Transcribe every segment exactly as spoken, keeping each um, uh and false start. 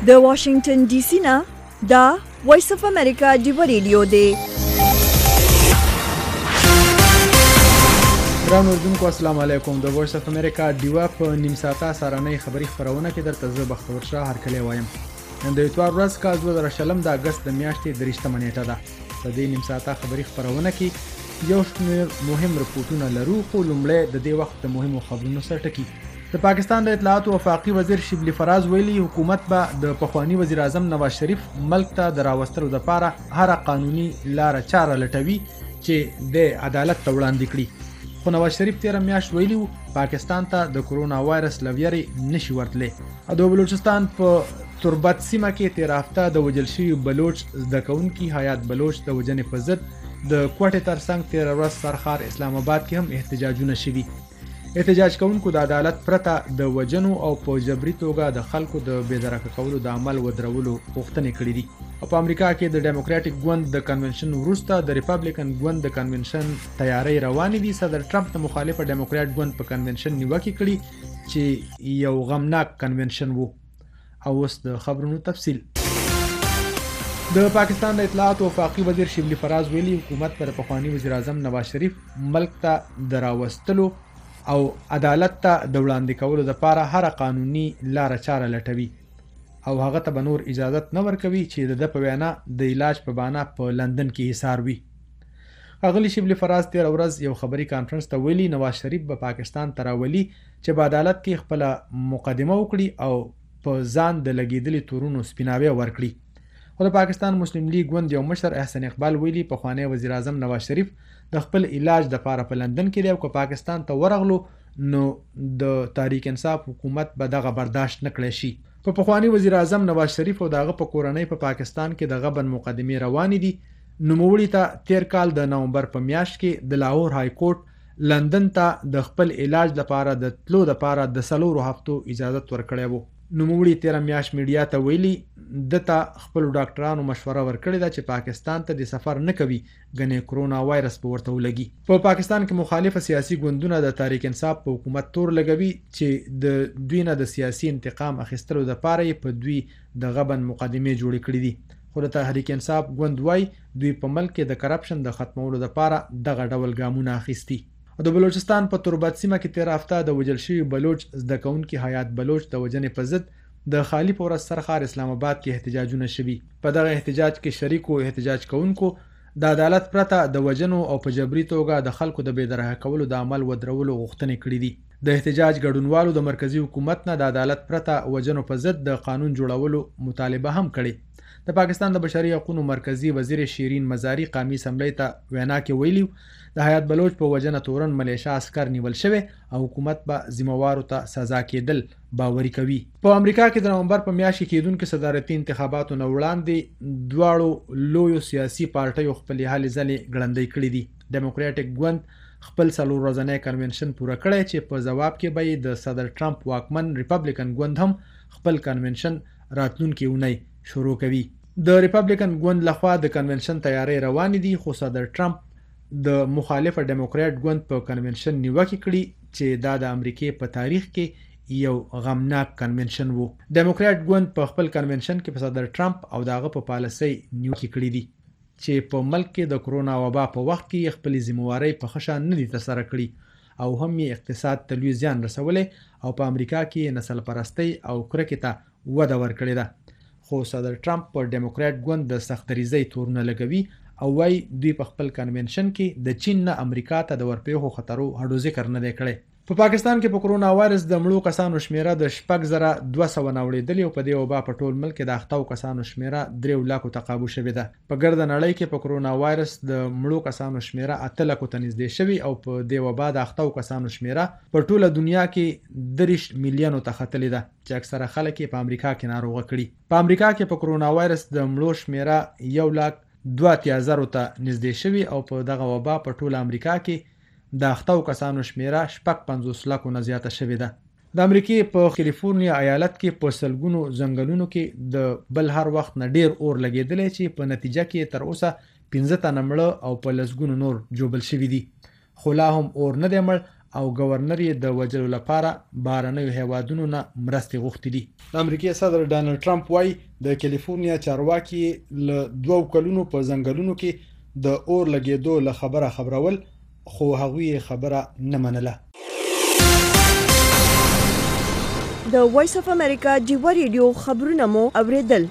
د واشنگټن ډي سي نه دا وایس اف امریکا ډیو ریډیو دی. ګران اردوونکو السلام علیکم. د وایس اف امریکا ډیو په نیم ساعته سارنۍ خبری خبرونه کې درته زه بختور شاه هرکلی وایم. نن د اتوار ورځ کا دوه زره شلم د اگست د میاشتې درېشتمه نیټه ده. په دې نیم ساعته خبری خبرونه کې یو شمېر مهم رپورټونه لرو، خو لومړی د دې وخت د مهمو خبرونو سره ټکی. د پاکستان د اطلاعات او وفاقي وزیر شبلی فراز ویلي حکومت به د پخوانی وزیر اعظم نواز شریف ملک ته د راوستلو لپاره هر قانوني لار چاره لټوي چې د عدالت ته وړاندې کړي. خو نواز شریف تیر میاشت ویلي پاکستان ته د کرونا وایرس لویری نشي ورتلی. د بلوچستان په تربت سیمه کې تیر هفته د وجل شوي بلوچ زده کوونکي حیات بلوچ د وجنې په ضد د کوټې ترڅنګ تیر ورځ سرخار اسلام آباد کې هم احتجاجونه شوي. احتجاج کوونکو د عدالت پرته د وجنو او په جبري توګه د خلکو د بېدرکه کولو د عمل ودرولو غوښتنې کړې دي. او په امریکا کې د ډیموکراټیک ګوند د کنونشن وروسته د ریپبلیکن ګوند د کنونشن تیاری روانې دي. صدر ټرمپ د مخالفه ډیموکراټ ګوند په کنونشن نیوکه کړې چې یو غمناک کنونشن وو. او اوس د خبرونو تفصیل. د پاکستان د اطلاعات او وفاقي وزیر شبلی فراز ویلي حکومت پر پخوانی وزیر اعظم نواز شریف ملک ته د راوستلو او عدالت ته د وړاندې کولو لپاره هر قانوني لار چاره لټوي او هغه ته به نور اجازه نه ورکوي چې د په وینا د علاج په بهانه په لندن کې ایثار وي. اغلی شبلی فراز تیر ورځ یو خبري کانفرنس ته ویلي نواز شریف به پاکستان ته راولي چې په عدالت کې خپل مقدمه وکړي او په ځان د لګیدلي تورونو سپیناوي ورکړي. خو د پاکستان مسلم لیگ ګوند یو مشر احسن اقبال ویلي پخوانی وزیر اعظم نواز شریف د خپل علاج د لپاره په لندن کې دی او که پاکستان ته ورغلو نو د تحریک انصاف حکومت به دغه برداشت نه کړی شي. په پخوانی وزیر اعظم نواز شریف او دغه په کورنۍ په پا پاکستان کې د غبن مقدمې روانې دي. نوموړي ته تیر کال د نومبر په میاشت کې د لاهور های کورټ لندن ته د خپل علاج لپاره د تلو لپاره د څلورو هفتو اجازه ورکړی وو. نوموړي تیر میاشت میډیا ته ویلي دته خپل ډاکټرانو مشوره ورکړې ده چې پاکستان ته د سفر نه کوي ګنې کرونا وایرس په ورته ولګي. په پا پاکستان کې مخالف سیاسي ګوندونه د تحریک انصاف په حکومت تور لګوي چې د دوی نه د سیاسي انتقام اخیستلو لپاره په دوی د غبن مقدمې جوړې کړې دي. خو د تحریک انصاف ګوند وای دوی په ملک کې د کرپشن د ختمولو لپاره دغه ډول ګامونه اخیستي. د بلوچستان په تربت سیمه کې تیر هفته د وجل شوي بلوچ زده کوونکي حیات بلوچ د وجنې په ضد د خالی په ورځ سرخار اسلام آباد کې احتجاجونه شوي. په دغه احتجاج کې شریکو احتجاج کوونکو د عدالت پرته د وجنو او په جبري توګه د خلکو د بېدرکه کولو د عمل ودرولو غوښتنې کړې دي. د احتجاج ګډونوالو د مرکزی حکومت نه د عدالت پرته وجنو په ضد د قانون جوړولو مطالبه هم کړې. د پاکستان د بشري حقوقو مرکزی وزیر شیرین مزاری قومي اسمبلی ته وینا کې ویلي د حیات بلوچ په وجنه تورن ملیشا عسكر نیول شوی او حکومت به ذمہوارو ته سزا کېدل باوري کوي. په امریکا کې د نومبر په میاشت کې کېدونکو صدارتي انتخاباتو نه وړاندې دواړو لویو سیاسي پارټیو خپلې هلې ځلې ګړندۍ کړې دي. ډیموکراټیک ګوند خپل څلور ورځنی کنونشن پوره کړی چې په ځواب کې به د صدر ټرمپ واکمن ریپبلیکن ګوند هم خپل کنونشن راتلونکي اونۍ شروع کوي. د ریپبلیکن ګوند لخوا د کنونشن تیاری روانې دي، خو صدر ټرمپ د مخالفه ډیموکراټ ګوند په کنونشن نیوکه کړي چې دا د امریکای په تاریخ کې یو غمناک کنونشن وو. ډیموکراټ ګوند په خپل کنونشن کې په صدر ټرمپ او دغه په پالیسۍ نیوکه کړي دي چې په ملک کې د کرونا وبا په وخت کې خپل ذمہواری په ښه شان نه دي ترسره کړي او هم یې اقتصاد ته لوی زیان رسولی او په امریکا کې نسل پرستی او کرکې ته وده ورکړې ده. خو صدر ټرمپ په ډیموکراټ ګوند د سختدریزۍ تورونه لګوي او وای دوی په خپل کنونشن کې د چین نه امریکا ته د ورپېښو خطرو هډو ذکر نه دی کړی. په پاکستان کې په کرونا وایرس د مړو کسانو شمیره د شپږ زره دوه سوه ناوړېدلې او په دې وبا په ټول ملک کې د اختاو کسانو شمیره درې لاکو ته قابو شوې ده. په ګرده نړۍ کې په کرونا وایرس د مړو کسانو شمیره اته لاکو ته نږدې شوې او په دې وبا د اختاو کسانو شمیره په ټوله دنیا کې دېرش میلیونو ته ختلې ده چې اکثره خلک یې په امریکا کې ناروغه کړي. په امریکا کې په کرونا وایرس د مړو شمیره یو لاک دوه اتیا زرو ته نږدې شوي او په دغه وبا په ټوله امریکا کې د اختاو کسانو شمیره شپږ پنځوس لکو نه زیاته شوې ده. د امریکې په کالیفورنیا ایالت کې په سلګونو ځنګلونو کې د بل هر وخت نه ډیر اور لګېدلی چې په نتیجه کې تر اوسه پنځه تنه مړه او په لسګونو نور جوبل شوي دي. خو لا هم اور نه دی مړ او گورنر یې د وجلو لپاره بهرنیو هیوادونو نه مرستې غوښتې دي. د امریکای صدر ډانلډ ټرمپ وایي د کالیفورنیا چارواکي له دوو کلونو په ځنګلونو کې د اور لګېدو له خبره خبرول، خو هغوی خبره نه منله. د وایس اف امریکا ډیوا ریډیو خبرونه مو اوریدل.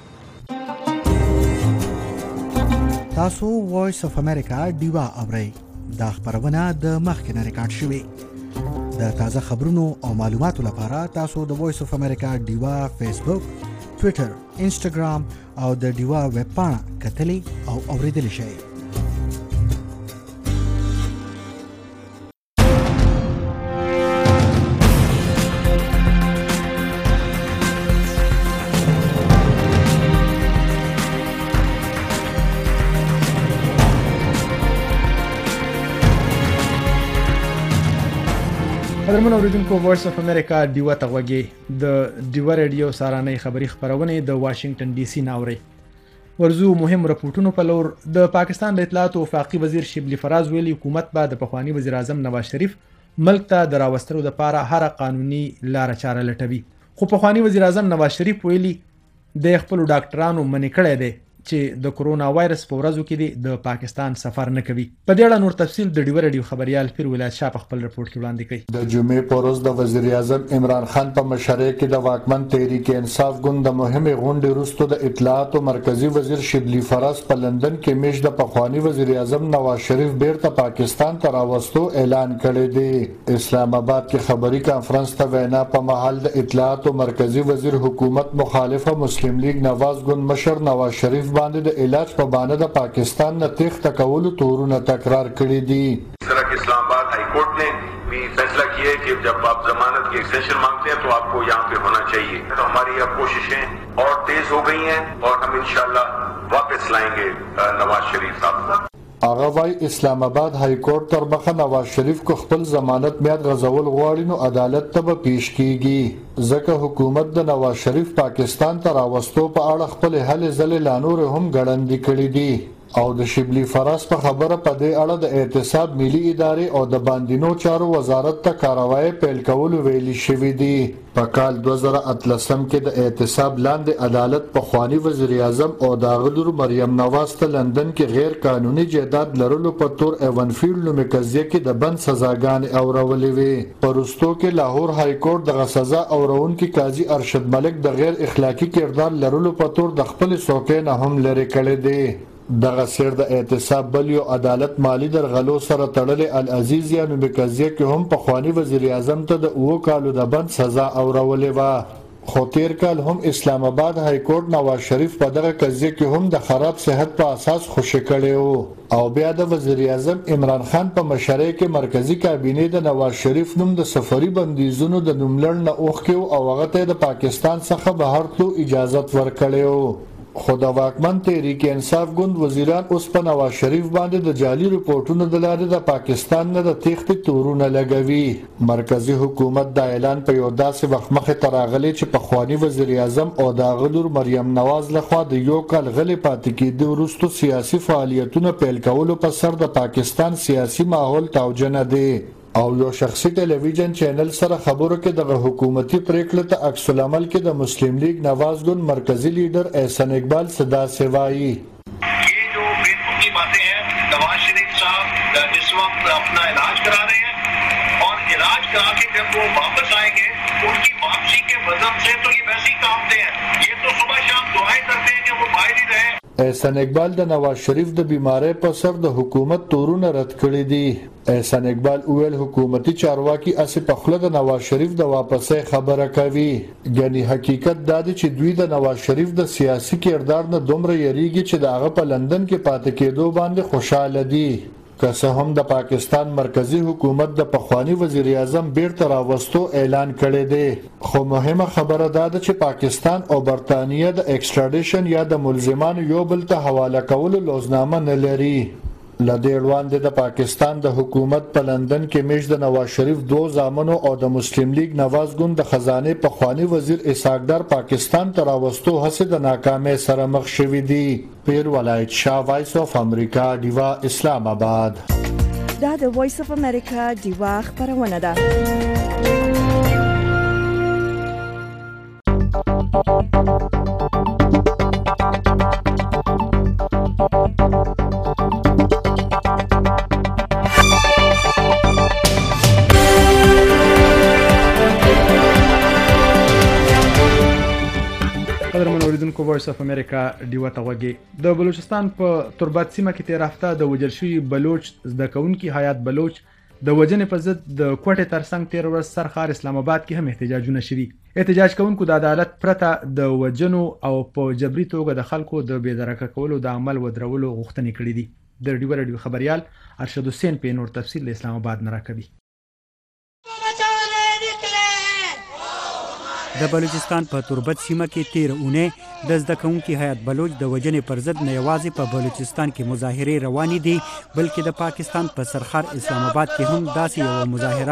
تاسو وایس اف امریکا ډیوا اورئ. دا خبرونه د مخکنه ریکارډ شوې. د تازه خبرونو او معلوماتو لپاره تاسو د وایس اف امریکا ډیوا فیسبوک، ټوئیټر، انسټاګرام او د ډیوا ویب پاڼه کتلی او اوریدلی شئ. قدرمن اوریدونکو، وایس اف امریکا ډیوا ته غوږی. د ډیوا ریډیو سارانۍ خبری خبرونه د واشنگټن ډي سي ناوري. ورزو مهم رپورټونو په لور. د پاکستان د اطلاعات او وفاقي وزیر شبلی فراز ویلي حکومت به د پخوانی وزیر اعظم نواز شریف ملک ته د راوستلو لپاره هر قانوني لار چاره لټوي. خو پخوانی وزیر اعظم نواز شریف ویلي د خپل ډاکټرانو منې کړی دی چې د کرونا وایرس په ورځو کې د پاکستان سفر نه کوي. په دې اړه نور تفصیل د ډیوا ریډیو خبريال پیر ولایت شاه په خپل رپورت کې وړاندې کړي. د جمعې په ورځ د وزیر اعظم عمران خان په مشرۍ کې د واکمن تحریک انصاف ګوند د مهمې غونډې وروسته د اطلاعات او مرکزی وزیر شبلی فراز په لندن کې میش د پخوانی وزیر اعظم نواز شریف بیرته پاکستان ته راوستو اعلان کړی دی. اسلام آباد کې خبري کانفرنس ته وینا په محل د اطلاعات او مرکزی وزیر حکومت مخالفه مسلم لیگ نواز ګوند مشر نواز شریف باندې د علاج په بانه د پاکستان نه تخته کولو تورونه تکرار کړی دي. سرک اسلام آباد ہائی کورٹ نے بھی فیصلہ کیا ہے کہ جب آپ ضمانت کی ایکسٹینشن مانگتے ہیں تو آپ کو یہاں پہ ہونا چاہیے. تو ہماری اب کوششیں اور تیز ہو گئی ہیں اور ہم انشاءاللہ واپس لائیں گے نواز شریف صاحب. هغه وايي اسلام آباد های کورټ تر مخه نواز شریف کو خپل ضمانت میاد غزول غواړي نو عدالت ته به پیش کیږي. ځکه حکومت د نواز شریف پاکستان ته راوستو په اړه خپل هلې ځلې لانور هم ګړندې کړې دي. او د شبلی فراز په خبره په دې اړه د اعتصاب ملي ادارې او د باندینو چارو وزارت ته کاروایی پیل کول ویلي شوې دي. په کال دوه زره اتلسم کې د اعتصاب لاندې عدالت په خوانی وزیر اعظم او د غلور مریم نواز ته لندن کې غیر قانوني جائیداد لرلو په تور ایونفیلډ نومې قضیه کې د بند سزاګانې اورولې وې. پرستو کې لاهور های کورټ د سزا اورونکي قاضي ارشد ملک د غیر اخلاقی کردار لرلو په تور د خپل څوکۍ نه هم لري کړی دی. دغه سیر د اعتصاب بل یو عدالت مالی درغلو سره تړلې العزیز یا نومې قضیه کې هم په خوانی وزیر اعظم ته د اوو کالو د بند سزا اورولې وه. خو تیر کال هم اسلام آباد های کورټ نواز شریف په دغه قضیه کې هم د خراب صحت په اساس خوشی کړی وو. او بیا د وزیر اعظم عمران خان په مشرۍ کې مرکزی کابینه د نواز شریف نوم د سفری بندیزونو د نوملړ نه اوښکیو او هغه ته د پاکستان څخه بهر تلو اجازت ورکړی وو. خو د واکمن تحریک انصاف ګوند وزیران اوس په نواز شریف باندې د جعلي رپورټونو د لارې د پاکستان نه د تېښتې تورونه لګوي. مرکزی حکومت دا اعلان په یو داسې وخت مخې ته راغلی چې پخوانی وزیر اعظم او د هغه لور مریم نواز لخوا د یو کال غلې پاتې کېدو وروسته سیاسي فعالیتونه پیل کولو په سر د پاکستان سیاسي ماحول توجه نه دی. او یو شخصي ټلویزیون چینل سره خبرو کې د حکومتي پریکړې ته عکس العمل کې د مسلم لیگ نواز ګوند مرکزی لیډر احسان اقبال صدا سے وایي یہ جو بے باتیں ہیں نواز شریف صاحب اس وقت اپنا علاج کرا رہے ہیں اور علاج کرا کے جب وہ واپس آئیں گے ان کی واپسی کے وزن سے تو یہ ویسے ہی کامتے ہیں. یہ تو صبح شام دعائیں کرتے ہیں کہ وہ باہر ہی رہیں. احسان اقبال د نواز شریف د بیماری په سر د حکومت تورونه رد کړی دي. احسان اقبال ویل حکومتي چارواکي اسې په خله د نواز شریف د واپسې خبره کوي. ګنې حقیقت دا دی چې دوی د نواز شریف د سیاسي کردار نه دومره یریږي چې د هغه په لندن کې پاتې کېدو باندې خوشاله دي. که څه هم د پاکستان مرکزی حکومت د پخوانی وزیر اعظم بیرته راوستو اعلان کړی دی. خو مهمه خبره دا ده چې پاکستان او برتانیه د ایکسټراډیشن یا د ملزمانو یو بل ته حواله کولو لوزنامه نه لري. لدې وړاندې د پاکستان د حکومت په لندن کې میش د نواز شریف دو زامنو او د مسلم لیگ نواز ګوند د خزانه پخوانی وزیر اسحاق ډار پاکستان ته راوستو هڅې د ناکامۍ سره مخ شوې دي. پیر ولایت شاه، وایس اف امریکا، ډیوا، اسلام آباد. دا د وایس اف امریکا ډیوا خبرونه ده. قدرمن اوریدونکو وایس اف امریکا ډیوا ته غوږی. د بلوچستان په تربت سیمه کې تیر هفته د وژل شوي بلوچ زده کوونکي حیات بلوچ د وژنې په ضد د کوټې ترڅنګ تیر ورځ سرخار اسلام آباد کې هم احتجاجونه شوي. احتجاج کوونکو د عدالت پرته د وژنو او په جبري توګه د خلکو د بې درکه کولو د عمل ودرولو غوښتنې کړې دي. د ډیوا رادیو خبریال ارشد حسین په نور تفصیل له اسلام آباد نه راکوي. د بلوچستان په تربت سیمه کې تیر اونۍ د زده کوونکي حیات بلوچ د وژنې پر ضد نه یوازې په بلوچستان کې مظاهرې روانې دي بلکې د پاکستان په سرخار اسلام آباد کې هم داسې یوه مظاهره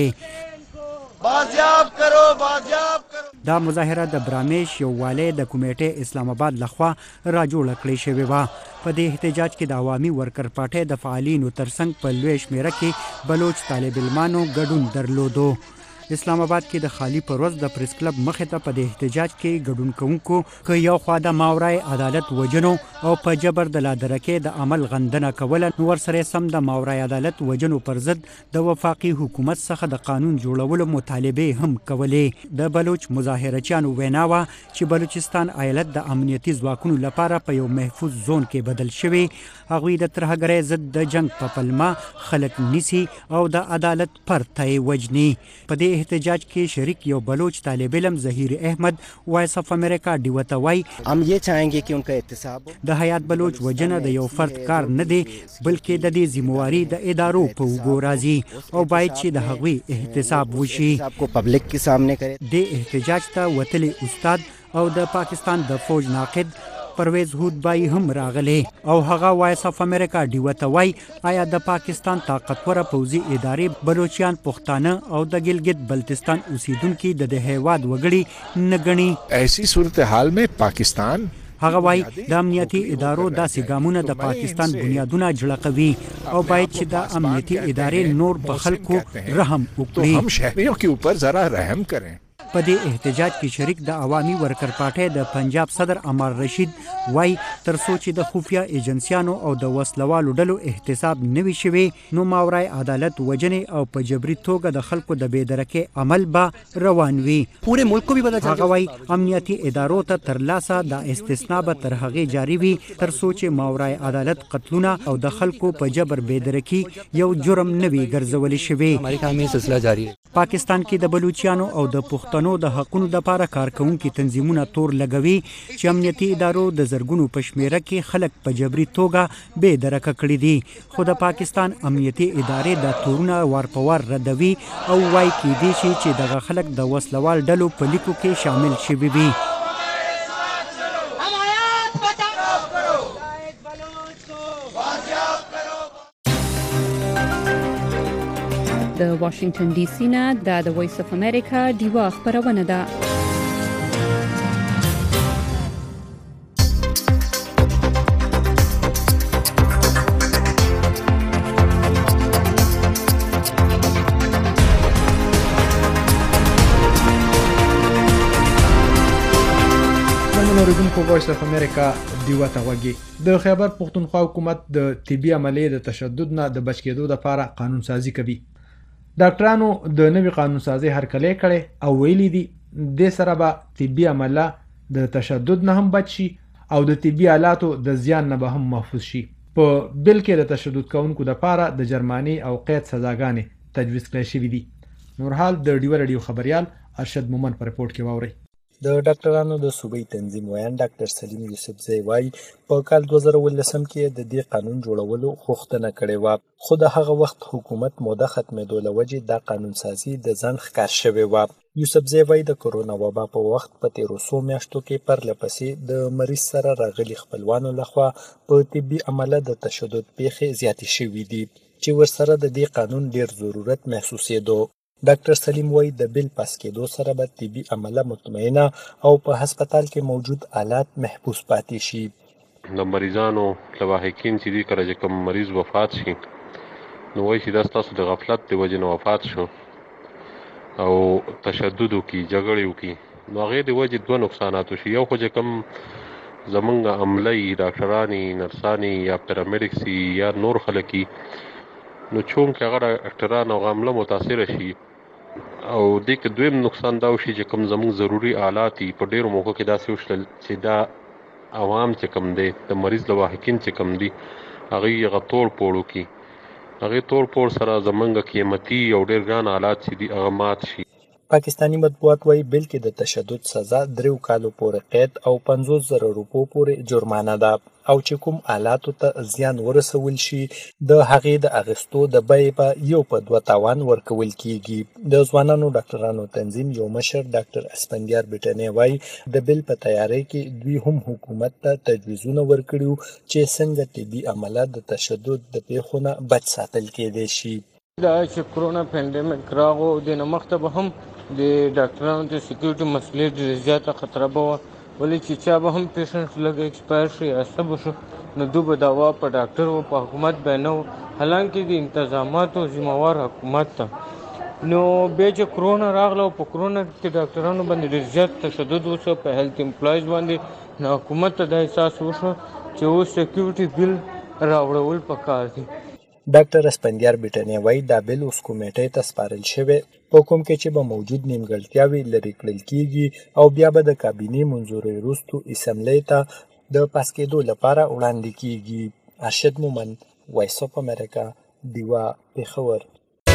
شوې. بازیاب کرو بازیاب کرو. دا مظاهره د برامیش یو والی د کمیټې اسلام آباد لخوا راجوړه کړې شوې وه. په دې احتجاج کې د عوامي ورکر پارټۍ د فعالینو ترڅنګ په لوی شمېره کې بلوچ طالب علمانو ګډون درلودو. اسلام آباد کې د خالی پر ورځ د پریس کلب مخې ته په دې احتجاج کې ګډون کوونکو که یو خوا د ماورای عدالت وژنو او په جبر د لادرکې د عمل غندنه کوله، نو ورسره سم د ماورای عدالت وژنو پر ضد د وفاقي حکومت څخه د قانون جوړولو مطالبې هم کولې. د بلوچ مظاهرچیانو وینا وه چې بلوچستان ایالت د امنیتي ځواکونو لپاره په یو محفوظ زون کې بدل شوی. هغوی د ترهګرۍ ضد د جنگ په پلمه خلک نیسي او د عدالت پرته یې وژني. په دې احتجاج کې شریک یو بلوچ طالب علم ظهیر احمد وایس اف امریکا ډیوا ته وایي हम ये चाहेंगे कि उनका एहतसाब د حیات بلوچ وژنه د یو فرد کار نه دی بلکې د دې ذمہواری د ادارو په اوږو راځي او باید چې د هغوی احتساب وشي. को पब्लिक के सामने करे. د احتجاج ته وتلی استاد او د پاکستان د فوج ناقد پرویز هودبای هم راغلی او هغه وایس اف امریکا ډیوا ته وایي آیا د پاکستان طاقتوره پوځي ادارې بلوچیان پښتانه او د ګلګت بلتستان اوسیدونکي د دې هیواد وګړي نه ګڼي. ایسی صورتحال میں پاکستان هغه وایي د امنیتي ادارو داسې ګامونه د پاکستان بنیادونه جړقوي او باید چې د امنیتي ادارې نور په خلکو رحم وکړي. ہم شہریوں کے اوپر ذرا رحم کریں. په دې احتجاج کې شریک د عوامي ورکر پارټۍ د پنجاب صدر عمار رشید وایي تر څو چې د خفیه ایجنسیانو او د وسلوالو ډلو احتساب نه وي شوی نو ماورای عدالت وژنې او په جبري توګه د خلکو د بې درکې عمل به روان وي. पूरे मुल्क को भी पता चल هغه وایي امنیتي ادارو ته ترلاسه د استثنا به تر هغې جاري وي تر څو چې ماورای عدالت قتلونه او د خلکو په جبر بې درکي یو جرم نه وي ګرځولی شوی. پاکستان کې د بلوچیانو او د پښتنو د حقونو لپاره کارکونکي تنظیمونه تور لګوي چې امنیتي ادارو د زرګونو په شمېره کې خلک په جبري توګه بې درکه کړي دي. خو د پاکستان امنیتي ادارې دا تورونه وار په وار ردوي او وایي کیدای شي چې دغه خلک د وسلوال ډلو په لیکو کې شامل شوي وي. د واشنگټن ډي سي نه د وایس اف امریکا ډیوا خبرونه ده. اوریدونکو وایس اف امریکا ډیوا ته غوږی. د خیبر پښتونخوا حکومت د طبي عملیې د تشدد نه د بچ کېدو لپاره قانون سازي کوي. ډاکټرانو د نوي قانون سازي هرکلی کړي او ویلي دي د سره به طبي عمله د تشدد نه هم بچ شي او د طبي آلاتو د زیان نه به هم محفوظ شي. په بل کې د تشدد کوونکو لپاره د جرماني او قید سزاګانې تجویز کړې شوې دي. نورحال د ډیوا رادیو خبریال ارشد مومن په رپورټ کې واوري. د ډاکټرانو د صوبې تنظیم ویان ډاکټر سلیم یوسفزی وایي په کال دوه زره اوولسم کې د دې قانون جوړولو غوښتنه کړې وه، خو د هغه وخت حکومت موده ختمېدو له وجې دا قانون سازي د ځنډ ښکار شوې وه. یوسفزی وایي د کرونا وبا په وخت په تېرو څو میاشتو کې پرله پسې د مریض سره راغلي خپلوانو لخوا په طبي عمله د تشدد پیښې زیاتې شوي دي چې ورسره د دې قانون ډېر ضرورت محسوسېدو. ډاکټر سلیم وایي د بیل پاس کېدو سره به طبي عمله مطمئنه او په هسپتال کې موجود آلات محفوظ پاتې شي. د مریضانو لواحقین چې دي کله چې کوم مریض وفات شي نو وایي چې دا ستاسو د غفلت د وجې نه وفات شو او تشدد وکړي، جګړې وکړي، نو هغې د وجې دوه نقصانات وشي. یو خو چې کوم زمونږ عمله یي، ډاکټران یي، نرسان یي یا پیرامډکس یي یا نور خلک یي، نو چونکې هغه ډاکټران او عمله متاثره شي او دې کې دویم نقصان دا وشي چې کوم زمونږ ضروري آلات یي په ډېرو موقعو کې داسې وشلل چې دا عوام چې کوم دی د مریض لواحقین چې کوم دي هغوی هغه توړ پوړ وکړي، هغې توړ پوړ سره زمونږ قیمتي او ډېر ګران آلات چې دي هغه مات شي. پاکستانی مطبوعات وایي بل کې د تشدد سزا دریو کالو پورې قید او پنځوس زره روپو پورې جرمانه ده او چې کوم آلاتو ته زیان ورسول شي د هغې د اخیستو د بیې په یو په دوه تاوان ورکول کیږي. د ځوانانو ډاکټرانو تنظیم یو مشر ډاکټر اسفندیار بیټنی وایي د بل په تیاری کې دوی هم حکومت ته تجویزونه ورکړي چې څنګه طبي عملیات د تشدد د پیښو نه بچ ساتل کیدی شي. دا چې کرونا پینډیمک راغو د نه مخته به هم د ډاکټرانو د سکیورټي مسلې ډېره زیاته خطره به وه، ولې چې چا به هم پیشنټ لږ ایکسپایر شي یا څه به شو نو دوی به دوا په ډاکټر و په حکومت به نه و، حالانکې د انتظاماتو ذمهوار حکومت ته. نو بیا چې کرونا راغله او په کرونا کې ډاکټرانو باندې ډېر زیات تشدد وشو، په هیلث امپلایز باندې، نو حکومت ته دا احساس وشو چې اوس سکیورټي بل راوړول پکار دي. ډاکټر اسفندیار بیټنی وایي دا بل اوس کمیټې ته سپارل شوی په کوم کې چې به موجود نیمګړتیاوې لرې کړل کیږي او بیا به د کابینې منظورۍ وروستو اسمبلۍ ته د پاس کېدو لپاره وړاندې کیږي. ارشد مومن، وایس اف امریکا، ډیوا، پېښور.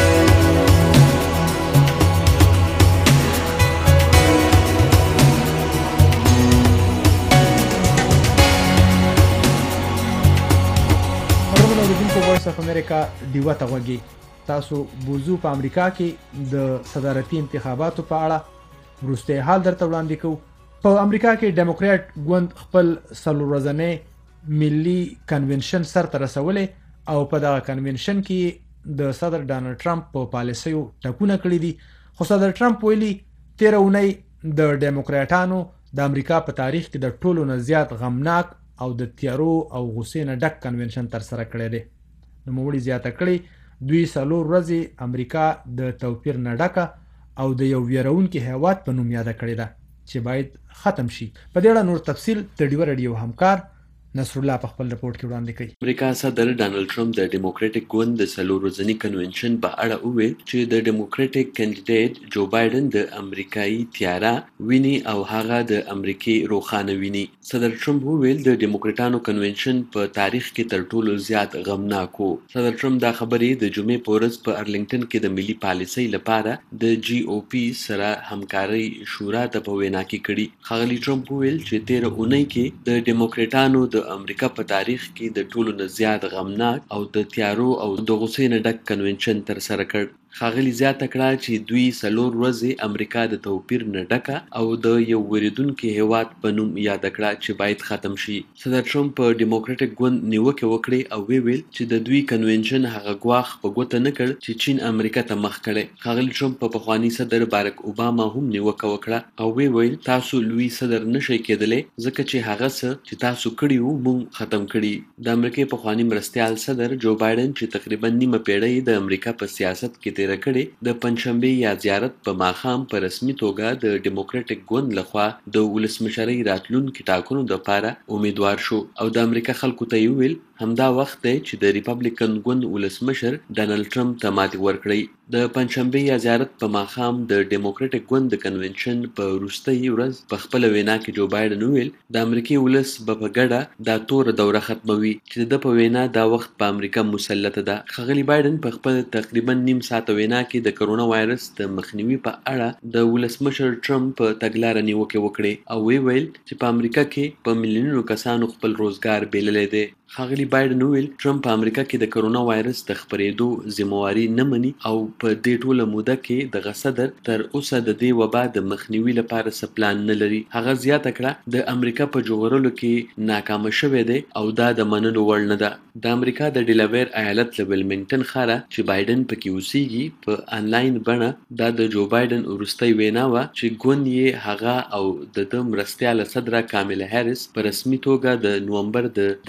وایس اف امریکا ډیوا ته غوږی. تاسو بوزو په امریکا کې د صدارتي انتخاباتو په اړه وروستی حال درته وړاندې کوو. په امریکا کې ډیموکرات ګوند خپل څلور ورځنی ملي کنونشن سرته رسولی او په دغه کنونشن کې د صدر ډانلډ ټرمپ په پالیسیو ټکونه کړي دي. خو صدر ټرمپ ویلي تېره اونۍ د ډیموکراټانو د امریکا په تاریخ کې د ټولو نه زیات غمناک او د تیارو او غصې نه ډک کنونشن ترسره کړی دی. نوموړي زیاته کړې دوی څلور ورځې امریکا د توپیر نه ډکه او د یو ویرونکي هیواد په نوم یاده کړې ده چې باید ختم شي. په دې اړه نور تفصیل د ډیوا رادیو همکار نصر الله په خپل رپورټ کې وړاندې کړي. امریکا صدر ډانلډ ټرمپ د ډیموکراټک ګوند د څلور ورځني کنونشن په اړه وویل چې د ډیموکراټک کینډیډیټ جو بایدن د امریکایي تیاره ویني او هغه د امریکای روښانه ویني. صدر ټرمپ وویل د ډیموکراټانو کنونشن په تاریخ کې تر ټولو زیات غمناک و. صدر ټرمپ دا خبرې د جمعې په ورځ په ارلنګټن کې د ملي پالیسۍ لپاره د جی او پی سره همکارۍ شورا ته په وینا کې کړي. ښاغلي ټرمپ وویل چې تېره اونۍ کې د ډیموکراټانو د امریکا په تاریخ کې د ټولو نه زیات غمناک او د تیارو او د غصې نه ډک کنونشن ترسره کړ. ښاغلي زیاته کړه چې دوی څلور ورځې امریکا د توپیر نه ډکه او د یو ویریدونکي هیواد په نوم یاده کړه چې باید ختم شي. صدر ټرمپ په ډیموکراټک ګوند نیوکې وکړې او ویل چې د دوی کنونشن هغه ګواښ په ګوته نه کړ چې چین امریکا ته مخ کړی. ښاغلي ټرمپ په پخواني صدر بارک اوباما هم نیوکه وکړه او ویل تاسو لوی صدر نشئ کېدلی ځکه چې هغه څه چې تاسو کړي وو موږ ختم کړي. د امریکای پخواني مرستیال صدر جو بایدن چې تقریبا نیمه پیړۍ د امریکا په سیاست کې تیره کړې د پنځشنبې یا زیارت په ماښام په رسمي توګه د ډیموکراټک ګوند لخوا د ولسمشرۍ راتلونکي ټاکنو دپاره امیدوار شو او د امریکا خلکو ته یې وویل همدا وخت دی چې د ریپبلیکن ګوند ولسمشر ډانلډ ټرمپ ته ماتې ورکړئ. د پنځشنبې یا زیارت په ماښام د ډیموکراټک ګوند د کنونشن په وروستۍ ورځ په خپله وینا کې جو بایدن وویل د امریکای ولس به په ګډه دا توره دوره ختموي چې د ده په وینا دا وخت په امریکا مسلطه ده. ښاغلي بایدن په خپل تقریبا نیم ساعته وینا کې د کرونا وایرس د مخنیوي په اړه د ولسمشر ټرمپ په تګلاره نیوکې وکړې او وی ویل چې په امریکا کې په میلیونونو کسانو خپل روزګار بېللی دی. ښاغلي بایدن وویل ټرمپ په امریکا کې د کرونا وایرس د خپرېدو ذمهواري نه مني او په دې ټوله موده کې دغه صدر تر اوسه د دې وبا د مخنیوي لپاره څه پلان نه لري. هغه زیاته کړه د امریکا په ژغورلو کې ناکامه شوی دی او دا د منلو وړ نه ده. د امریکا د ډیلاویر ایالت له ویلمنګټن ښاره چې بایدن پکې اوسیږي په انلاین بڼه دا د جو بایدن وروستۍ وینا وه چې ګوند یې هغه او د ده مرستیاله صدره کامله هیرس په رسمي توګه د نومبر د درېیمې د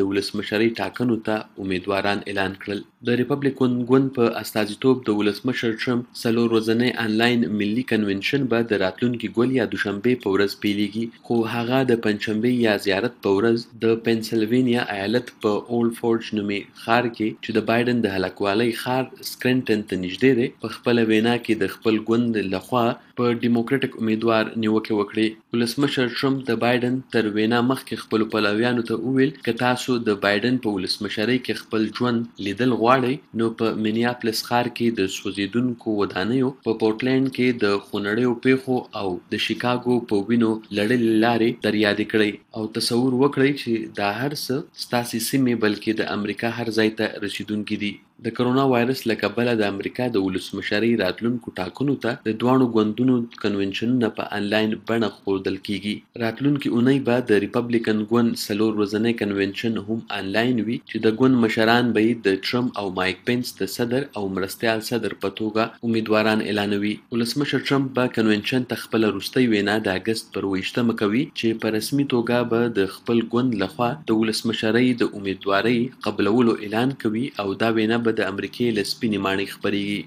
د ولسمشرۍ ټاکنو ته امیدواران اعلان کړل. د ریپبلیکن ګوند په استازیتوب د ولسمشر ټرمپ څلور ورځنی انلاین ملي کنونشن به د راتلونکي ګول یا دوشنبې په ورځ پیلیږي، خو هغه د پنجشنبې یا زیارت په ورځ د پنسلوینیا ایالت په اولډ فورج نومي ښار کې چې د بایدن د هلکوالۍ ښار سکرنټن ته نږدې دی په خپله وینا کې د خپل ګوند لخوا په ډیموکراټک امیدوار نیوکې وکړې. ولسمشر ټرمپ د بایدن تر وینا مخکې خپلو پلویانو ته وویل که تاسو د بایدن په ولسمشرۍ کې خپل ژوند لیدل غواړئ نو په مینیاپلس ښار کې د سوځېدونکو ودانیو، په پورټلینډ کې د خونړیو پیښو او د شیکاګو په وینو لړلې لارې در یادې کړئ او تصور وکړئ چې دا هر څه ستاسې سیمې بلکې د امریکا هر ځای ته رسیدونکي دي. د کرونا وایرس له کبله د امریکا د ولسمشرۍ راتلونکو ټاکنو ته د دواړو ګوندونو کنونشنونه په انلاین بڼه ښودل کیږي. راتلونکي اونۍ به د ریپبلیکن ګوند څلور ورځنی کنونشن هم انلاین وي چې د ګوند مشران به یې د ټرمپ او مایک پینس د صدر او مرستیال صدر په توګه امیدواران اعلانوي. ولسمشر ټرمپ به کنونشن ته خپله وروستۍ وینا د اګست پر اوویشتمه کوي چې په رسمي توګه به د خپل ګوند لخوا د ولسمشرۍ د امیدوارۍ قبلولو اعلان کوي او دا وینا به د امریکې له سپینې ماڼۍ خپرېږي.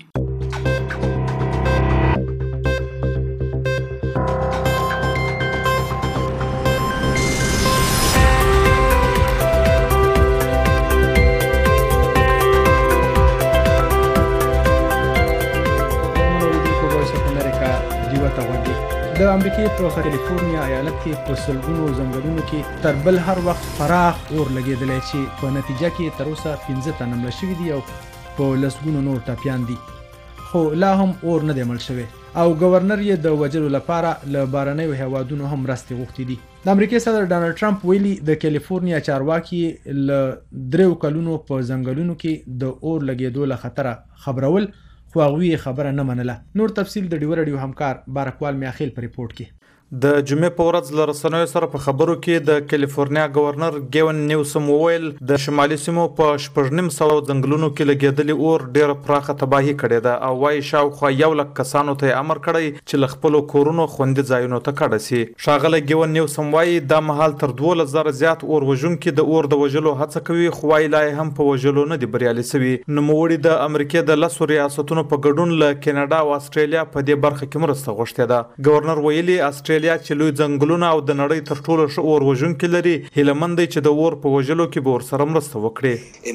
د امریکې په کالیفورنیا ایالت کې په سلګونو ځنګلونو کې تر بل هر وخت پراخ اور لګېدلی چې په نتیجه کې تر اوسه پنځه تنه مړه شوي دي او په لسګونو نور ټپیان دي، خو لا هم اور نه دی مړ شوی او ګورنر یې د وژلو لپاره له بهرنیو هیوادونو هم مرستې غوښتې دي. د امریکې صدر ډانلډ ټرمپ ویلي د کالیفورنیا چارواکي له دریو کلونو په ځنګلونو کې د اور لګېدو له خطره خبرول، خو هغوی خبره نه منله. نور تفصیل د ډیوه راډیو همکار بارکوال میاخیل په ریپورټ کې. د جمعې په ورځ له رسنیو سره په خبرو کې د کالیفورنیا گورنر ګیون نیوسم وویل د شمالي سیمو په شپږ نیم سوه ځنګلونو کې لګېدلي اور ډېره پراخه تباهي کړې ده او وایي شاوخوا یو لک کسانو ته یې امر کړی چې له خپلو کورونو خوندي ځایونو ته کډه سي. ښاغلی ګیون نیوسم وایي دا مهال تر دولس زره زیات اور وژونکي د اور د وژلو هڅه کوي، خو وایي لا یې هم په وژلو نه دي بریالي سوي. نوموړي د امریکې د لسو ریاستونو په ګډون له کیناډا او استرالیا په دې برخه کې مرسته غوښتې ده. ګورنر ویلي استرالیا چې لوی ځنګلونه او د نړۍ تر ټولو ښه اور وژونکي لري، هیلهمند دی چې د اور په وژلو کې به ورسره مرسته وکړي.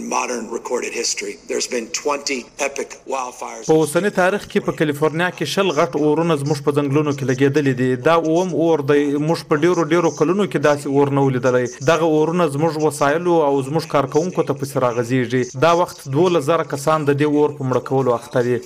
په اوسني تاریخ کې په کالیفورنیا کې شل غټ اورونه زموږ په ځنګلونو کې لګېدلي دي. دا اووم اور دی. موږ په ډیرو ډیرو کلونو کې داسې اور نه ولیدلی. دغه اورونه زموږ وسایلو او زموږ کارکوونکو ته پسې راغځېږي. دا وخت دولس زره کسان د دې اور په مړه کولو اخته دي.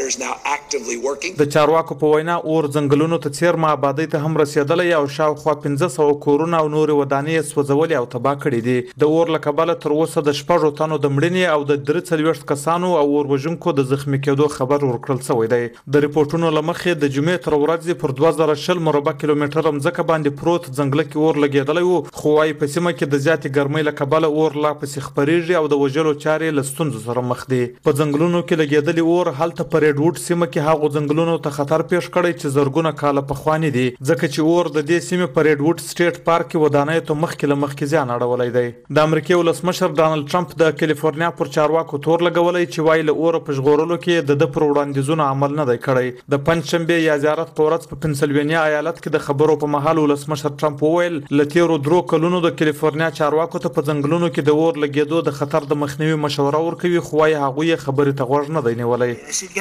د چارواکو په وینا اور ځنګلونو ته څیرمه آبادۍ ته هم رسېدلی او شاوخوا پنځه سوه کورونه او نورې ودانۍ یې سوځولې او تباه کړي دي. د اور له کبله تر اوسه د شپږو تنو د مړینې او د درې څلوېښت کسانو او اور وژونکو د زخمي کېدو خبر ورکړل شوی دی. د ریپورټونو له مخې د جمعې تر ورځې پر دوه زره شل مربع کیلومتره مځکه باندې پروت ځنګله کې اور لګېدلی و، خو وایي په سیمه کې د زیاتې ګرمۍ له کبله اور لا پسې خپرېږي او د وژلو چارې له ستونزو سره مخ دي. په ځنګلونو کې لګېدلي اور هلته په ریډ ووډ سیمه کې هغو ځنګلونو ته خطر پیښ کړی چې زرګونه کاله پخواني دي، ځکه چې اور د دې سیمې په ریډ ووډ سټیټ پارک کې ودانیو ته مخکې له مخکې زیان اړولی دی. د امریکې ولسمشر ډانلډ ټرمپ د کالیفورنیا پر چارواکو تور لګولی چې وایي له اوره په ژغورلو کې د ده پر وړاندیزونو عمل نه دی کړی. د پنجشنبې یا زیارت په ورځ په پنسلوینیا ایالت کې د خبرو په مهال ولسمشر ټرمپ وویل له تیرو درو کلونو د کالیفورنیا چارواکو ته په ځنګلونو کې د اور لګېدو د خطر د مخنیوي مشوره ورکوي، خو وایي هغوی یې خبرې ته غوږ نه دی نیولی.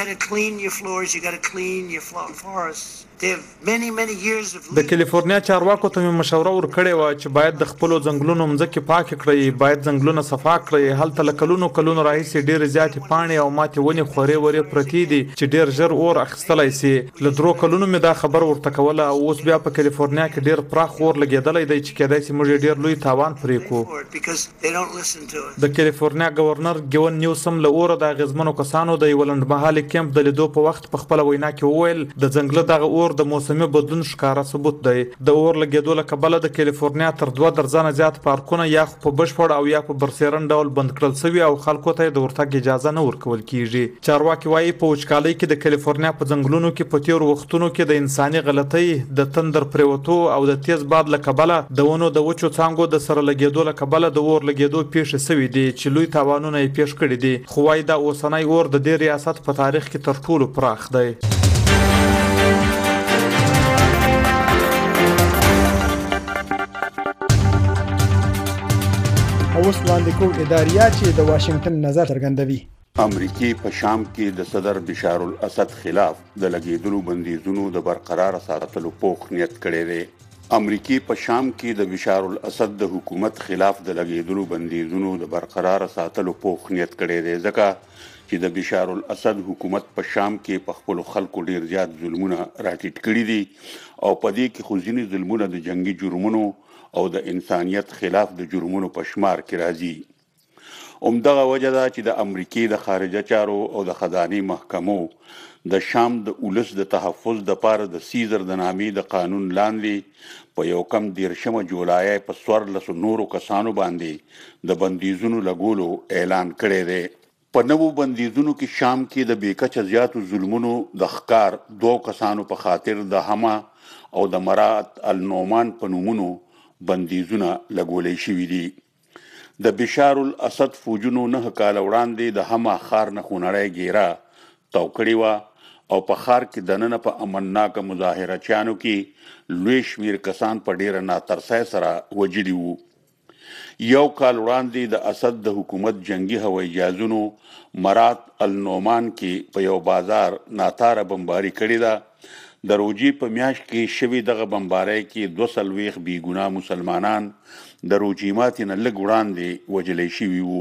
د کالیفورنیا چارواکو ته مې مشوره ورکړې وه چې باید د خپلو ځنګلونو مځکې پاکې کړئ، باید ځنګلونه صفا کړئ. هلته له کلونو کلونو راهیسې ډېرې زیاتې پاڼې او ماتې ونې خورې ورې پرتې دي چې ډېر ژر اور اخیستلی سي. له درو کلونو مې دا خبر ورته کوله او اوس بیا په کالیفورنیا کې ډېر پراخ اور لګېدلی دی چې کیدای سي موږ یې ډېر لوی تاوان پرې کړو. د کالیفورنیا ګورنر ګیون نیوسم له اوره د اغېزمنو کسانو د یوه لنډمهالي کیمپ د لیدو په وخت په خپله وینا کې وویل د ځنګله دغه اور اور د موسمي بدلون ښکاره ثبوت دی. د اور لګېدو له کبله د کالیفورنیا تر دوه درجنه زیات پارکونه یا خو په بشپړ او یا په برسېرن ډول بند کړل شوي او خلکو ته د ورتګ اجازه نه ورکول کیږي. چارواکي وایي په وچکالۍ کې د کالیفورنیا په ځنګلونو کې په تېرو وختونو کې د انساني غلطۍ د تندر پرېوتو او د تیز باد له کبله د ونو د وچو څانګو د سره لګېدو له کبله د اور لګېدو پیښې شوي دي چې لوی تاوانونه یې پیښ کړي دي. خو وایي دا اوسنی اور د دې ریاست په تاریخ کې تر ټولو پراخ دی. اوس وړاندې کوم اداریه چې د واشنگټن نظر څرګندوي. امریکای په شام کې د صدر بشار الاسد خلاف د لګیدلو بندیزونو د برقرار ساتلو پوښ نیت کړی دی. امریکای په شام کې د بشار الاسد د حکومت خلاف د لګیدلو بندیزونو د برقرار ساتلو پوښ نیت کړی دی ځکه چې د بشار الاسد حکومت په شام کې په خپل خلکو ډیر زیات ظلمونه راټیټ کړي دي او په دې کې خو ځینې ظلمونه د جنگي جرمونو او د انسانیت خلاف د جرمونو په شمار کې راځي. همدغه وجه ده چې د امریکای د خارجه چارو او د خزانه محکمو د شام د اولس د تحفظ د پاره د سیزر د نامې د قانون لاندې په یو کم دیرشمه جولای په څوارلسو نورو کسانو باندې د بندیزونو لګولو اعلان کړی دی. په نوو بندیزونو کې شام کې د بیکچه زیاتو ظلمونو د ښکار دوه کسانو په خاطر د حما او د مرات النومان په نومونو بندیزونه لګولې شوي دي. د بشار الاسد فوجونو نه کال وړاندې د حما ښار نه خونړی ګیرا تاو کړې وه او په ښار کې دننه په امنناکه مظاهره چانو کې لوی شمیر کسان په ډیره ناترسۍ سره وجلي وو. یو کال وړاندې د اسد د حکومت جنگي هوایي جهازونو مرات النومان کې په یو بازار ناتاره بمباري کړې ده. د روجي په میاشت کې شوي دغه بمبارۍ کې دوه څلوېښت بې ګناه مسلمانان د روجي ماتې نه لږ وړاندې وژلی شوي وو.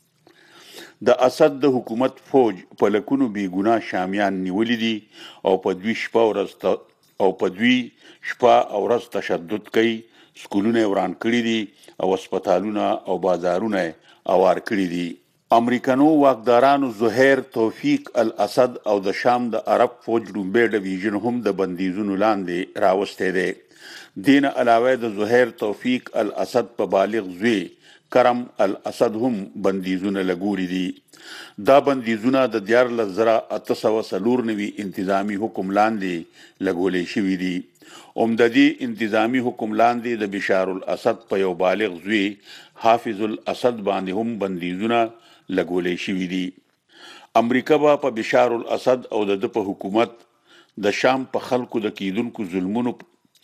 د اسد د حکومت فوج په لکونو بې ګناه شامیان نیولي دي او په دوی شپه ورځ او په دوی شپه او ورځ تشدد کوي. سکولونه وران کړي دي او هسپتالونه او بازارونه اوار کړي دي. امریکنو واکدارانو زهیر توفیق الاسد او د شام د عرب فوج لومبی ډویژن هم د بندیزونو لاندې راوستی دی. دین علاوه د زهیر توفیق الاسد په بالغ زوی کرم الاسد هم بندیزونه لګولي دي. دا بندیزونه د دیارلس زره اته سوه څلور نوي انتظامی حکم لاندې لګولې شوي دي. عمددي انتظامی حکم لاندې د بشار الاسد په یو بالغ زوی حافظ الاسد باندې هم بندیزونه لګولې شوي دي. امریکا به په بشار الاسد او د په حکومت د شام په خلکو د کیدونکو ظلمونو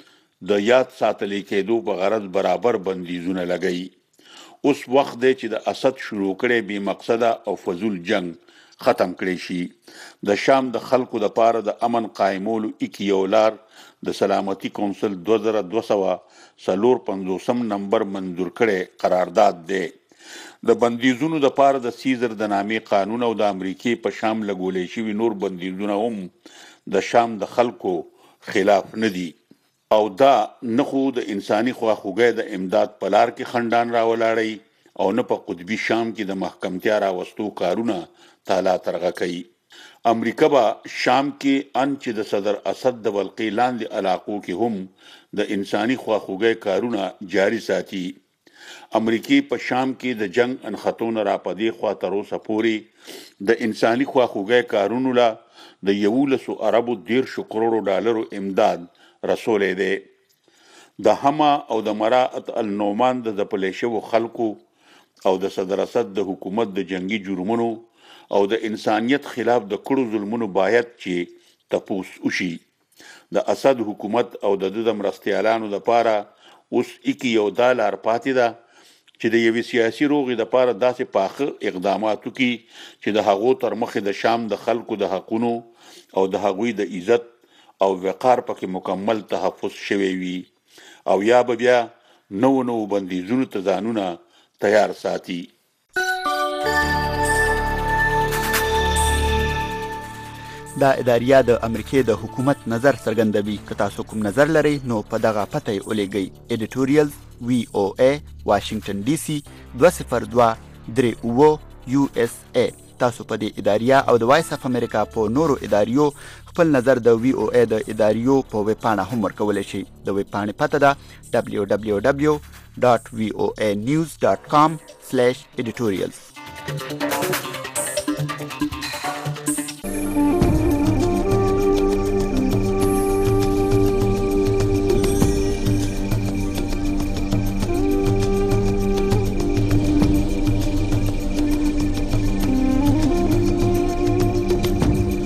د یاد ساتلې کېدو په غرض برابر بندیزونه لګوي. اوس وخت دی چې د اسد شروع کړی بې مقصده او فضول جنگ ختم کړی شي. د شام د خلکو د پاره د امن قایمولو ایک یو لار د سلامتی کونسل دوه زره دوه سوه څلور پنځوسم نمبر منظور کړی قرارداد دی. د بندیزونو د پاره د سیزر د نامې قانون او د امریکای په شام لګولې شوي نور بندیزونه هم د شام د خلکو خلاف نه دي او دا نه خو د انساني خواخوږۍ د امداد په لار کې خنډان راولاړوي او نه په قطبي شام کې د محکمتیا راوستو کارونه تالا ترغه کوي. امریکا به شام کې ان چې د صدر اسد د ولقې لاندې علاقو کې هم د انساني خواخوږۍ کارونه جاري ساتي. امریکای په شام کې د جنگ انخطونه را پدې خوا تر اوسه پورې د انساني خواخوږۍ کارونو لا د یولسو عربو دیرشو کروڑو ډالرو امداد رسولې دی. د حما او د مرات النومان د ځپلې شوو خلکو او د صدر اسد د حکومت د جنگي جرمونو او د انسانیت خلاف د کړو ظلمونو باید چې تپوس وشي. د اسد حکومت او د د مرستیالانو لپاره اوس ایک یو دالار پاتې ده چې د یوې سیاسي روغې لپاره داسې پاخه اقدامات وکړي چې د هغو تر مخې د شام د خلکو د حقونو او د هغوی د عزت او وقار پکې مکمل تحفظ شوی وي او یا به بیا نو نو بندیزونو ته ځانونه تیار ساتي. دا اداریه د امریکای د حکومت نظر څرګندوي. که تاسو کوم نظر لرئ نو په دغه پته یې ولیږئ. ایډیټوریال وی او ای واشنگټن ډي سي دوه صفر دوه درې اوه یو اس ای تاسو په دې اداریه او د وایس اف امریکا په نورو اداریو خپل نظر د وی او ای د اداریو په ویب پاڼه هم ورکولی شئ. د ویب پاڼې پته ده دبلیو دبلیو دبلیو ډاټ وی او ای نیوز ډاټ کام سلیش ایډیټوریلز.